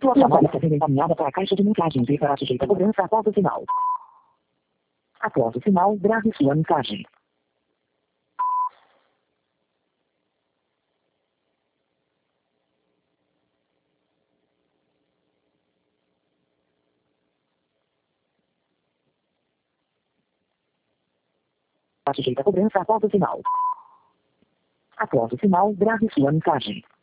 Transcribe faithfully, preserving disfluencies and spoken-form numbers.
Sua chamada está sendo encaminhada para a caixa de mensagens e será sujeita a cobrança após o sinal. Após o sinal, grave sua mensagem. Está sujeita a cobrança após o sinal. Após o sinal, grave sua mensagem.